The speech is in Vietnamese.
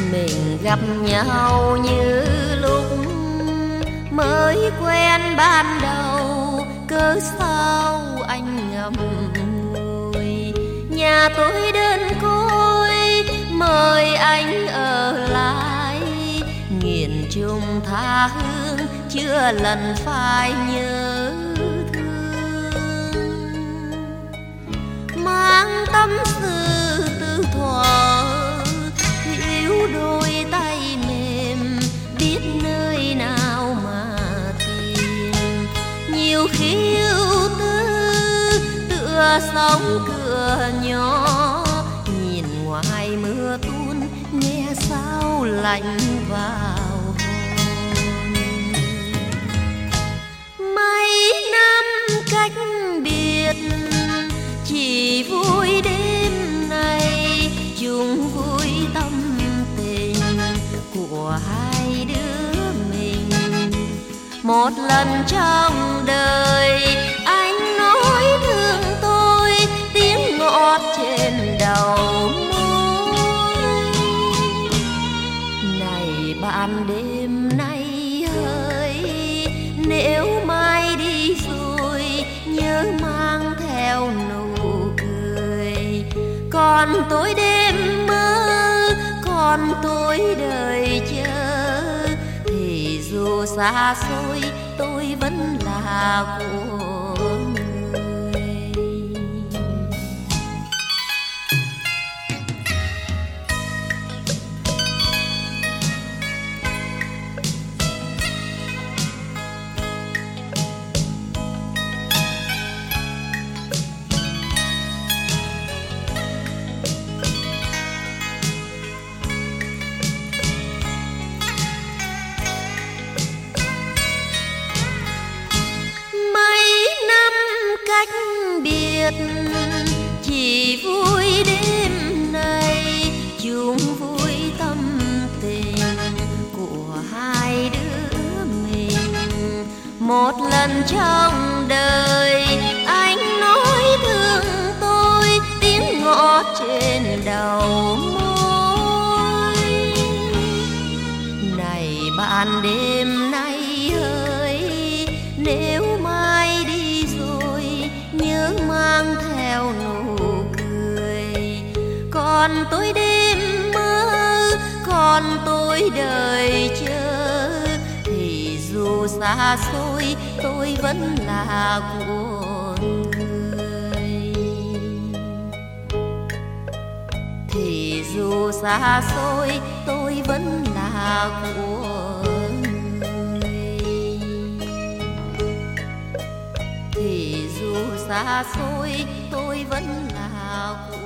Mình gặp nhau như lúc mới quen ban đầu, cớ sao anh ngậm ngùi. Nhà tôi đơn côi, mời anh ở lại, nghiền chung tha hương chưa lần phai nhớ thương. Mang tâm sự tư thuở, hiểu đôi tay mềm, biết nơi nào mà tìm. Nhiều khi ưu tư tựa sóng cửa nhỏ, nhìn ngoài mưa tuôn nghe sao lạnh vào hồn. Mấy năm cách biệt, chỉ vui đêm nay, chung vui tâm tình của hai đứa mình. Một lần trong đời anh nói thương tôi, tiếng ngọt trên đầu môi. Này bạn đêm nay hỡi, nếu mai đi rồi nhớ mang theo nụ cười. Còn tôi đêm mơ, còn tôi đời chờ, thì dù xa xôi tôi vẫn là của người. Cách biệt, chỉ vui đêm nay, chung vui tâm tình của hai đứa mình. Một lần trong đời anh nói thương tôi, tiếng ngọt trên đầu môi. Này bạn đêm nay ơi, nếu mai đi rồi nhớ mang theo nụ cười. Còn tôi đêm mơ, còn tôi đời chờ, thì dù xa xôi tôi vẫn là của người. Thì dù xa xôi tôi vẫn là của người. Thì dù xa xôi tôi vẫn là của